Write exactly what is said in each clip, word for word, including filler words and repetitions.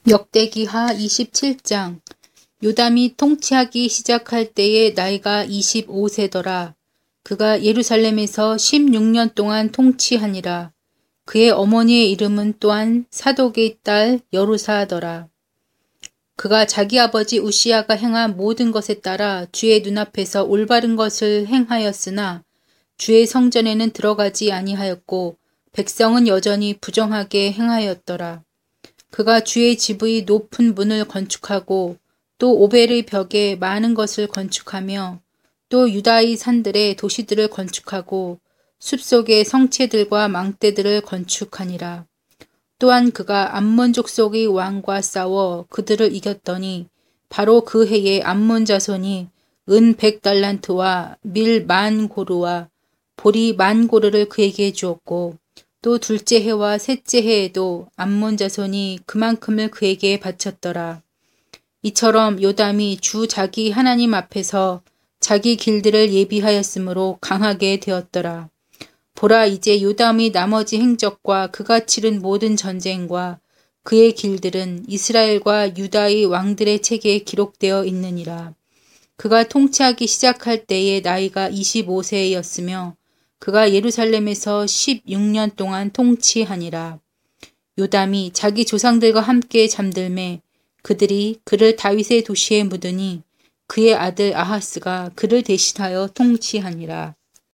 역대기하 이십칠 장. 요담이 통치하기 시작할 때의 나이가 이십오 세더라. 그가 예루살렘에서 십육 년 동안 통치하니라. 그의 어머니의 이름은 또한 사독의 딸 여루사더라. 그가 자기 아버지 우시야가 행한 모든 것에 따라 주의 눈앞에서 올바른 것을 행하였으나 주의 성전에는 들어가지 아니하였고 백성은 여전히 부정하게 행하였더라. 그가 주의 집의 높은 문을 건축하고 또 오벨의 벽에 많은 것을 건축하며 또 유다의 산들에 도시들을 건축하고 숲속의 성체들과 망대들을 건축하니라. 또한 그가 암몬 족속의 왕과 싸워 그들을 이겼더니 바로 그 해에 암몬 자손이 은 백 달란트와 밀 만 고르와 보리 만 고르를 그에게 주었고 또 둘째 해와 셋째 해에도 암몬 자손이 그만큼을 그에게 바쳤더라. 이처럼 요담이 주 자기 하나님 앞에서 자기 길들을 예비하였으므로 강하게 되었더라. 보라, 이제 요담의 나머지 행적과 그가 치른 모든 전쟁과 그의 길들은 이스라엘과 유다의 왕들의 책에 기록되어 있느니라. 그가 통치하기 시작할 때의 나이가 이십오 세였으며 그가 예루살렘에서 십육 년 동안 통치하니라. 요담이 자기 조상들과 함께 잠들매 그들이 그를 다윗의 도시에 묻으니 그의 아들 아하스가 그를 대신하여 통치하니라.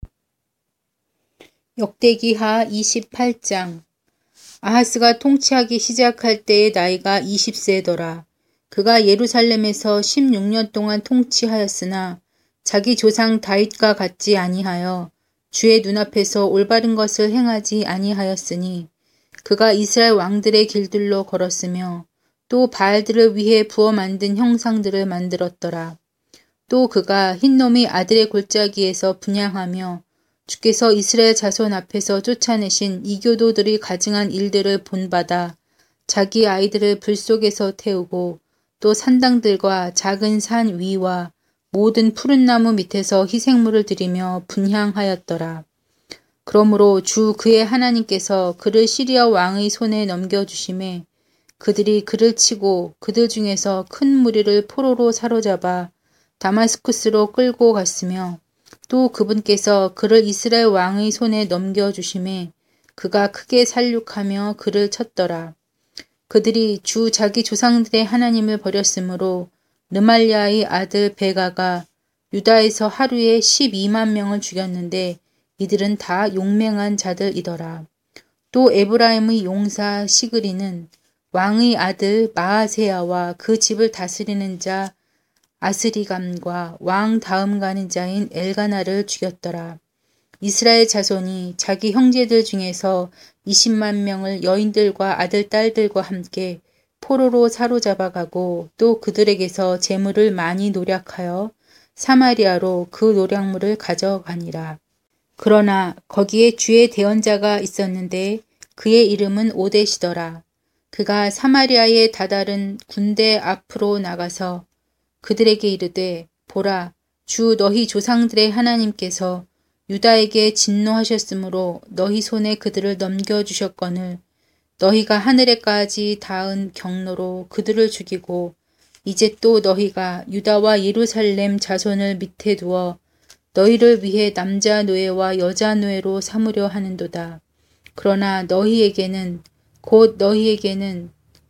역대기하 이십팔 장. 아하스가 통치하기 시작할 때의 나이가 이십 세더라. 그가 예루살렘에서 십육 년 동안 통치하였으나 자기 조상 다윗과 같지 아니하여 주의 눈앞에서 올바른 것을 행하지 아니하였으니 그가 이스라엘 왕들의 길들로 걸었으며 또 바알들을 위해 부어 만든 형상들을 만들었더라. 또 그가 흰놈의 아들의 골짜기에서 분향하며 주께서 이스라엘 자손 앞에서 쫓아내신 이교도들이 가증한 일들을 본받아 자기 아이들을 불 속에서 태우고 또 산당들과 작은 산 위와 모든 푸른 나무 밑에서 희생물을 드리며 분향하였더라. 그러므로 주 그의 하나님께서 그를 시리아 왕의 손에 넘겨주심에 그들이 그를 치고 그들 중에서 큰 무리를 포로로 사로잡아 다마스쿠스로 끌고 갔으며 또 그분께서 그를 이스라엘 왕의 손에 넘겨주심에 그가 크게 살육하며 그를 쳤더라. 그들이 주 자기 조상들의 하나님을 버렸으므로 르말리아의 아들 베가가 유다에서 하루에 십이만 명을 죽였는데 이들은 다 용맹한 자들이더라. 또 에브라임의 용사 시그리는 왕의 아들 마아세야와 그 집을 다스리는 자 아스리감과 왕 다음 가는 자인 엘가나를 죽였더라. 이스라엘 자손이 자기 형제들 중에서 이십만 명을 여인들과 아들 딸들과 함께 포로로 사로잡아가고 또 그들에게서 재물을 많이 노략하여 사마리아로 그 노략물을 가져가니라. 그러나 거기에 주의 대언자가 있었는데 그의 이름은 오뎃이더라. 그가 사마리아의 다다른 군대 앞으로 나가서 그들에게 이르되 보라, 주 너희 조상들의 하나님께서 유다에게 진노하셨으므로 너희 손에 그들을 넘겨주셨거늘 너희가 하늘에까지 닿은 경로로 그들을 죽이고 이제 또 너희가 유다와 예루살렘 자손을 밑에 두어 너희를 위해 남자 노예와 여자 노예로 삼으려 하는도다. 그러나 너희에게는 곧 너희에게는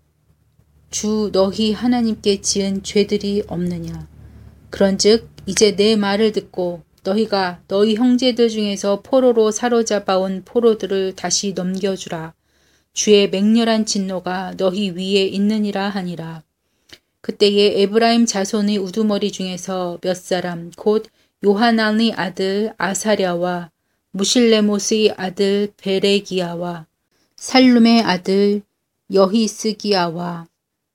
주 너희 하나님께 지은 죄들이 없느냐. 그런즉 이제 내 말을 듣고 너희가 너희 형제들 중에서 포로로 사로잡아온 포로들을 다시 넘겨주라. 주의 맹렬한 진노가 너희 위에 있느니라 하니라. 그때에 에브라임 자손의 우두머리 중에서 몇 사람 곧 요하난의 아들 아사랴와 무실레못의 아들 베레기야와 살룸의 아들 여히스기야와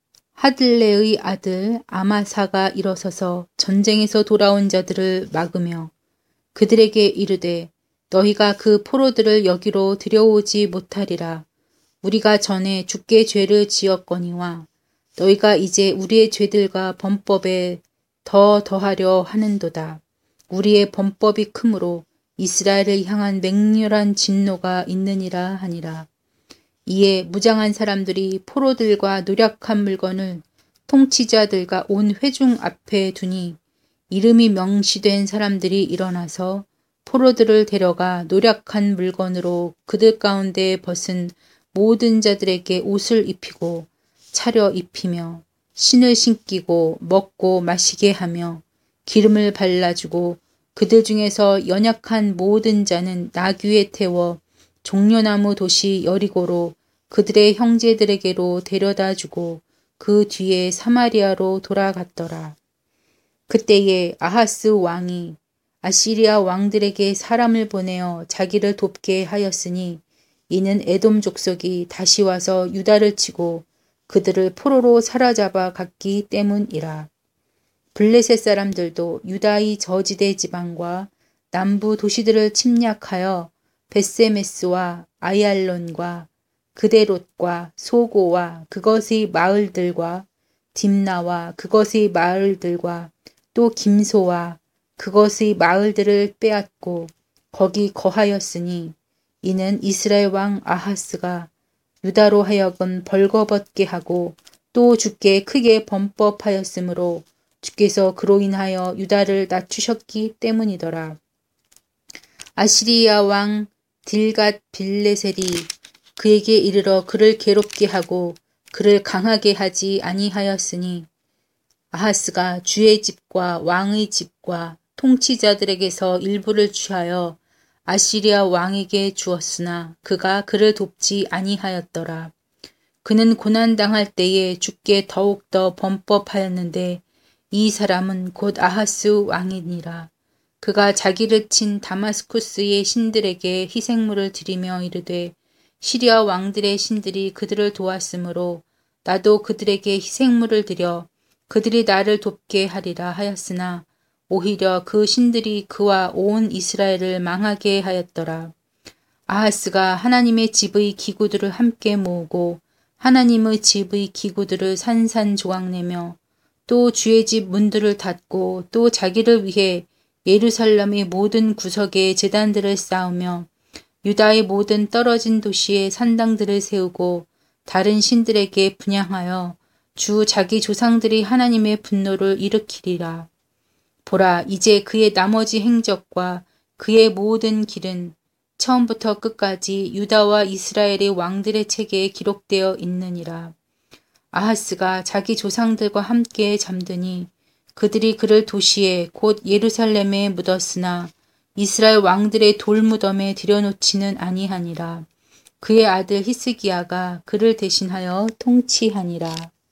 하들레의 아들 아마사가 일어서서 전쟁에서 돌아온 자들을 막으며 그들에게 이르되 너희가 그 포로들을 여기로 들여오지 못하리라. 우리가 전에 주께 죄를 지었거니와 너희가 이제 우리의 죄들과 범법에 더 더하려 하는도다. 우리의 범법이 크므로 이스라엘을 향한 맹렬한 진노가 있느니라 하니라. 이에 무장한 사람들이 포로들과 노력한 물건을 통치자들과 온 회중 앞에 두니 이름이 명시된 사람들이 일어나서 포로들을 데려가 노력한 물건으로 그들 가운데 벗은 모든 자들에게 옷을 입히고 차려 입히며 신을 신기고 먹고 마시게 하며 기름을 발라주고 그들 중에서 연약한 모든 자는 나귀에 태워 종려나무 도시 여리고로 그들의 형제들에게로 데려다주고 그 뒤에 사마리아로 돌아갔더라. 그때에 아하스 왕이 아시리아 왕들에게 사람을 보내어 자기를 돕게 하였으니 이는 에돔 족속이 다시 와서 유다를 치고 그들을 포로로 사로잡아 갔기 때문이라. 블레셋 사람들도 유다의 저지대 지방과 남부 도시들을 침략하여 벳세메스와 아이알론과 그데롯과 소고와 그것의 마을들과 딥나와 그것의 마을들과 또 김소와 그것의 마을들을 빼앗고 거기 거하였으니 이는 이스라엘 왕 아하스가 유다로 하여금 벌거벗게 하고 또 주께 크게 범법하였으므로 주께서 그로 인하여 유다를 낮추셨기 때문이더라. 아시리아 왕 딜갓 빌레셀이 그에게 이르러 그를 괴롭게 하고 그를 강하게 하지 아니하였으니 아하스가 주의 집과 왕의 집과 통치자들에게서 일부를 취하여 아시리아 왕에게 주었으나 그가 그를 돕지 아니하였더라. 그는 고난당할 때에 주께 더욱더 범법하였는데 이 사람은 곧 아하스 왕이니라. 그가 자기를 친 다마스쿠스의 신들에게 희생물을 드리며 이르되 시리아 왕들의 신들이 그들을 도왔으므로 나도 그들에게 희생물을 드려 그들이 나를 돕게 하리라 하였으나 오히려 그 신들이 그와 온 이스라엘을 망하게 하였더라. 아하스가 하나님의 집의 기구들을 함께 모으고 하나님의 집의 기구들을 산산조각내며 또 주의 집 문들을 닫고 또 자기를 위해 예루살렘의 모든 구석에 제단들을 쌓으며 유다의 모든 떨어진 도시에 산당들을 세우고 다른 신들에게 분향하여 주 자기 조상들이 하나님의 분노를 일으키리라. 보라, 이제 그의 나머지 행적과 그의 모든 길은 처음부터 끝까지 유다와 이스라엘의 왕들의 책에 기록되어 있느니라. 아하스가 자기 조상들과 함께 잠드니 그들이 그를 도시에 곧 예루살렘에 묻었으나 이스라엘 왕들의 돌무덤에 들여놓지는 아니하니라. 그의 아들 히스기야가 그를 대신하여 통치하니라.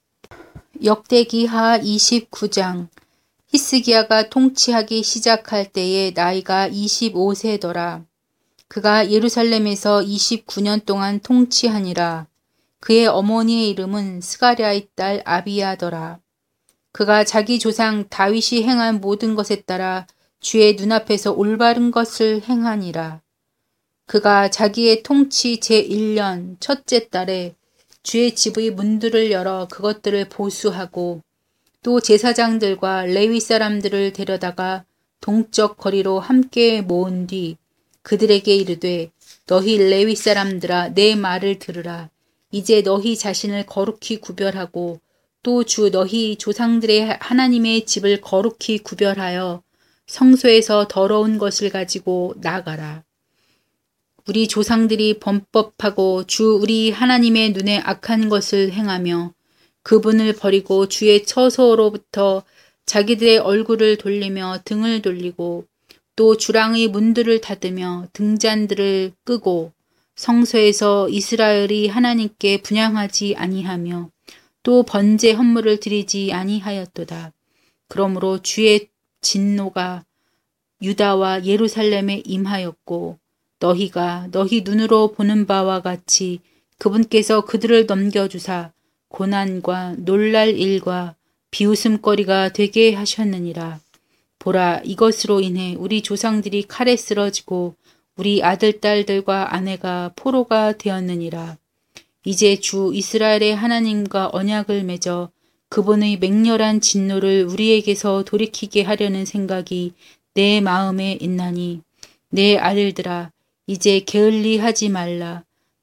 역대기하 이십구 장. 히스기야가 통치하기 시작할 때에 나이가 이십오 세더라. 그가 예루살렘에서 이십구 년 동안 통치하니라. 그의 어머니의 이름은 스가랴의 딸 아비야더라. 그가 자기 조상 다윗이 행한 모든 것에 따라 주의 눈앞에서 올바른 것을 행하니라. 그가 자기의 통치 제일 년 첫째 달에 주의 집의 문들을 열어 그것들을 보수하고 또 제사장들과 레위 사람들을 데려다가 동쪽 거리로 함께 모은 뒤 그들에게 이르되 너희 레위 사람들아 내 말을 들으라. 이제 너희 자신을 거룩히 구별하고 또 주 너희 조상들의 하나님의 집을 거룩히 구별하여 성소에서 더러운 것을 가지고 나가라. 우리 조상들이 범법하고 주 우리 하나님의 눈에 악한 것을 행하며 그분을 버리고 주의 처소로부터 자기들의 얼굴을 돌리며 등을 돌리고 또 주랑의 문들을 닫으며 등잔들을 끄고 성소에서 이스라엘이 하나님께 분향하지 아니하며 또 번제 헌물을 드리지 아니하였도다. 그러므로 주의 진노가 유다와 예루살렘에 임하였고 너희가 너희 눈으로 보는 바와 같이 그분께서 그들을 넘겨주사 고난과 놀랄 일과 비웃음거리가 되게 하셨느니라. 보라, 이것으로 인해 우리 조상들이 칼에 쓰러지고 우리 아들, 딸들과 아내가 포로가 되었느니라. 이제 주 이스라엘의 하나님과 언약을 맺어 그분의 맹렬한 진노를 우리에게서 돌이키게 하려는 생각이 내 마음에 있나니 내 아들들아 이제 게을리하지 말라.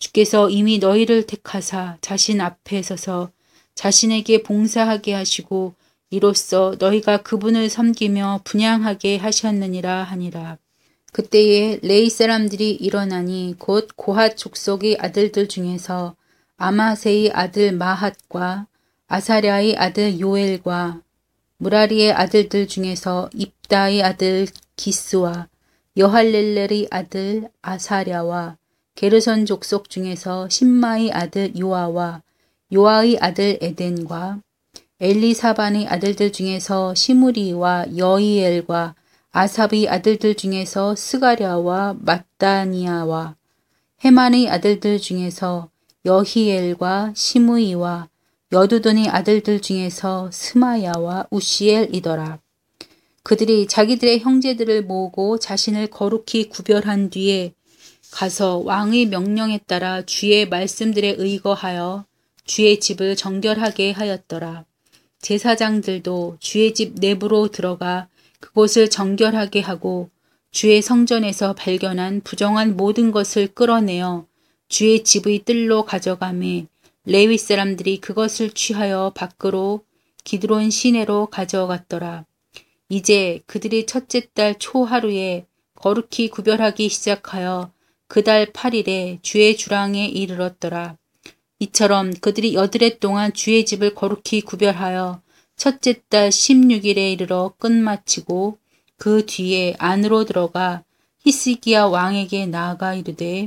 주께서 이미 너희를 택하사 자신 앞에 서서 자신에게 봉사하게 하시고 이로써 너희가 그분을 섬기며 분향하게 하셨느니라 하니라. 그때에 레위 사람들이 일어나니 곧 고핫 족속의 아들들 중에서 아마세의 아들 마핫과 아사랴의 아들 요엘과 무라리의 아들들 중에서 입다의 아들 기스와 여할렐렐의 아들 아사랴와 게르손 족속 중에서 심마의 아들 요아와 요아의 아들 에덴과 엘리사반의 아들들 중에서 시므리와 여이엘과 아삽의 아들들 중에서 스가랴와 mat다니아와 헤만의 아들들 중에서 여히엘과 시므이와 여두돈의 아들들 중에서 스마야와 우시엘이더라. 그들이 자기들의 형제들을 모으고 자신을 거룩히 구별한 뒤에 가서 왕의 명령에 따라 주의 말씀들에 의거하여 주의 집을 정결하게 하였더라. 제사장들도 주의 집 내부로 들어가 그곳을 정결하게 하고 주의 성전에서 발견한 부정한 모든 것을 끌어내어 주의 집의 뜰로 가져가매 레위 사람들이 그것을 취하여 밖으로 기드론 시내로 가져갔더라. 이제 그들이 첫째 달 초하루에 거룩히 구별하기 시작하여 그 달 팔 일에 주의 주랑에 이르렀더라. 이처럼 그들이 여드레 동안 주의 집을 거룩히 구별하여 첫째 달 십육 일에 이르러 끝마치고 그 뒤에 안으로 들어가 히스기야 왕에게 나아가 이르되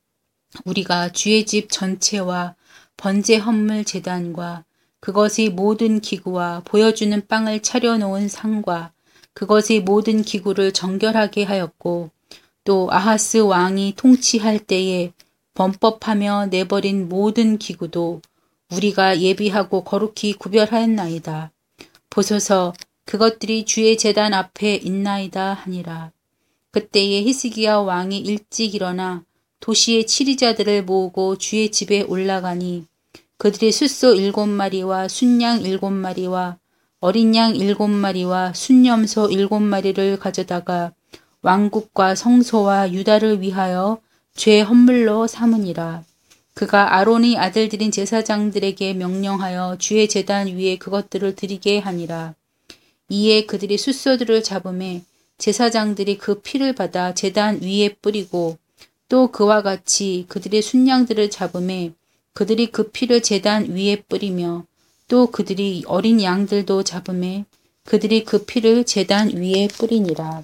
우리가 주의 집 전체와 번제 헌물 제단과 그것의 모든 기구와 보여주는 빵을 차려놓은 상과 그것의 모든 기구를 정결하게 하였고 또 아하스 왕이 통치할 때에 범법하며 내버린 모든 기구도 우리가 예비하고 거룩히 구별하였나이다. 보소서 그것들이 주의 제단 앞에 있나이다 하니라. 그때에 히스기야 왕이 일찍 일어나 도시의 치리자들을 모으고 주의 집에 올라가니 그들이 숫소 일곱 마리와 순양 일곱 마리와 어린 양 일곱 마리와 순염소 일곱 마리를 가져다가 왕국과 성소와 유다를 위하여 죄 헌물로 삼으니라. 그가 아론의 아들들인 제사장들에게 명령하여 주의 제단 위에 그것들을 드리게 하니라. 이에 그들이 숫소들을 잡음에 제사장들이 그 피를 받아 제단 위에 뿌리고 또 그와 같이 그들의 순양들을 잡음에 그들이 그 피를 제단 위에 뿌리며 또 그들이 어린 양들도 잡음에 그들이 그 피를 제단 위에 뿌리니라.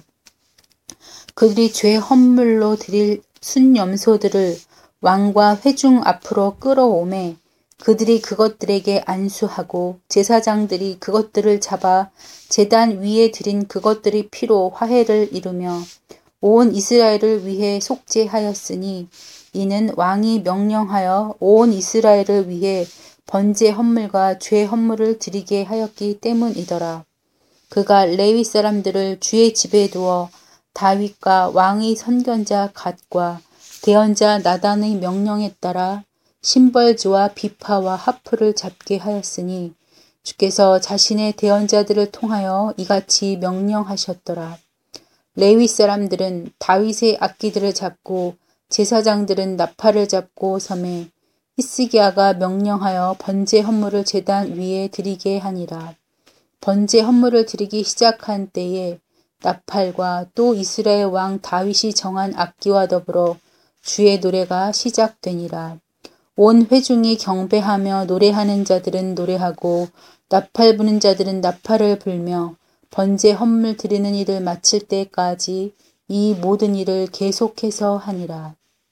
그들이 죄 헌물로 드릴 순염소들을 왕과 회중 앞으로 끌어오매 그들이 그것들에게 안수하고 제사장들이 그것들을 잡아 제단 위에 드린 그것들의 피로 화해를 이루며 온 이스라엘을 위해 속죄하였으니 이는 왕이 명령하여 온 이스라엘을 위해 번제 헌물과 죄 헌물을 드리게 하였기 때문이더라. 그가 레위 사람들을 주의 집에 두어 다윗과 왕의 선견자 갓과 대언자 나단의 명령에 따라 심벌주와 비파와 하프를 잡게 하였으니 주께서 자신의 대언자들을 통하여 이같이 명령하셨더라. 레위 사람들은 다윗의 악기들을 잡고 제사장들은 나팔을 잡고 섬에 히스기야가 명령하여 번제 헌물을 제단 위에 드리게 하니라. 번제 헌물을 드리기 시작한 때에 나팔과 또 이스라엘 왕 다윗이 정한 악기와 더불어 주의 노래가 시작되니라. 온 회중이 경배하며 노래하는 자들은 노래하고 나팔 부는 자들은 나팔을 불며 번제 헌물 드리는 일을 마칠 때까지 이 모든 일을 계속해서 하니라.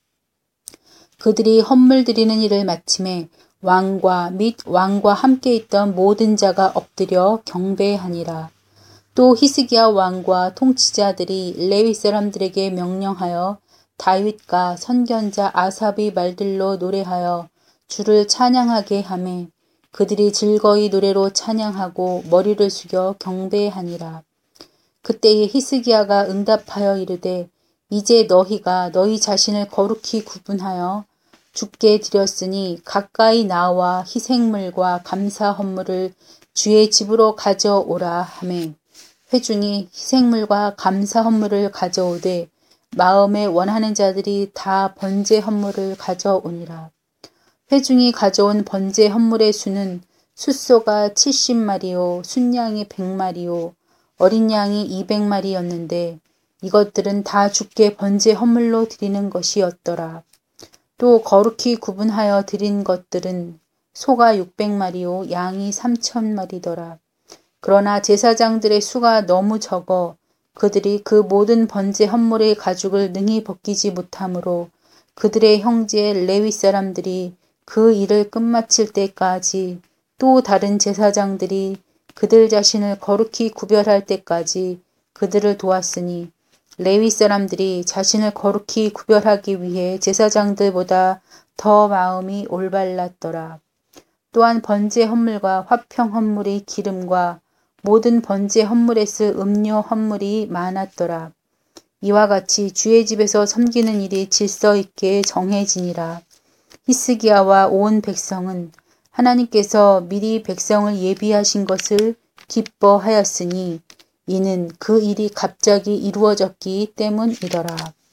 그들이 헌물 드리는 일을 마침에 왕과 및 왕과 함께 있던 모든 자가 엎드려 경배하니라. 또 히스기야 왕과 통치자들이 레위 사람들에게 명령하여 다윗과 선견자 아삽의 말들로 노래하여 주를 찬양하게 하매 그들이 즐거이 노래로 찬양하고 머리를 숙여 경배하니라. 그때에 히스기야가 응답하여 이르되 이제 너희가 너희 자신을 거룩히 구분하여 주께 드렸으니 가까이 나와 희생물과 감사 헌물을 주의 집으로 가져오라 하매 회중이 희생물과 감사 헌물을 가져오되 마음에 원하는 자들이 다 번제 헌물을 가져오니라. 회중이 가져온 번제 헌물의 수는 숫소가 칠십 마리요 순양이 백 마리요 어린 양이 이백 마리였는데 이것들은 다 주께 번제 헌물로 드리는 것이었더라. 또 거룩히 구분하여 드린 것들은 소가 육백 마리요 양이 삼천 마리더라. 그러나 제사장들의 수가 너무 적어 그들이 그 모든 번제 헌물의 가죽을 능히 벗기지 못하므로 그들의 형제 레위 사람들이 그 일을 끝마칠 때까지 또 다른 제사장들이 그들 자신을 거룩히 구별할 때까지 그들을 도왔으니 레위 사람들이 자신을 거룩히 구별하기 위해 제사장들보다 더 마음이 올발랐더라. 또한 번제 헌물과 화평 헌물의 기름과 모든 번제 헌물에 쓸 음료 헌물이 많았더라. 이와 같이 주의 집에서 섬기는 일이 질서 있게 정해지니라. 히스기야와 온 백성은 하나님께서 미리 백성을 예비하신 것을 기뻐하였으니 이는 그 일이 갑자기 이루어졌기 때문이더라.